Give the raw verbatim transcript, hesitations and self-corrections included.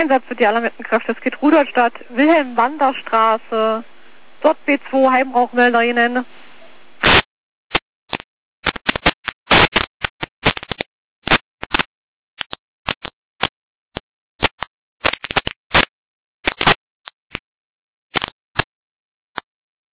Einsatz für die alarmierten Kräfte. Es geht Rudolstadt, Wilhelm-Wander-Straße, dort B zwei Heimrauchmelder Ihnen.